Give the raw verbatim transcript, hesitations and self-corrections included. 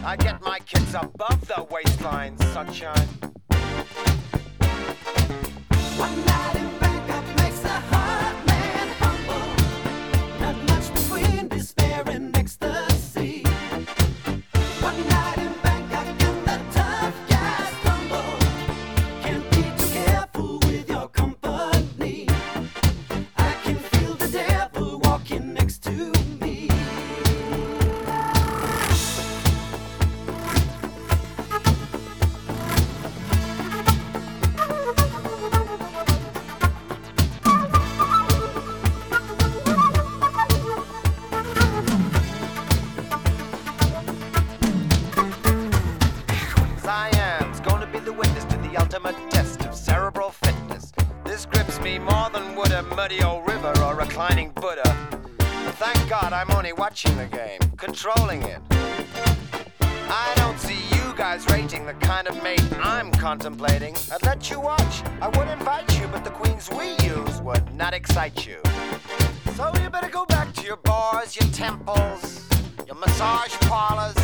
I get my kids above the waistline, sunshine. One night in Bangkok makes a hard man humble. Not much between despair and ecstasy. One night in Bangkok and the tough guys stumble. Can't be too careful with your company. I can feel the devil walking next to me. Siam's gonna be the witness to the ultimate test of cerebral fitness. This grips me more than would a muddy old river or reclining Buddha. But thank God I'm only watching the game, controlling it. I don't see you guys rating the kind of mate I'm contemplating. I'd let you watch, I would invite you, but the queens we use would not excite you. So you better go back to your bars, your temples, your massage parlors,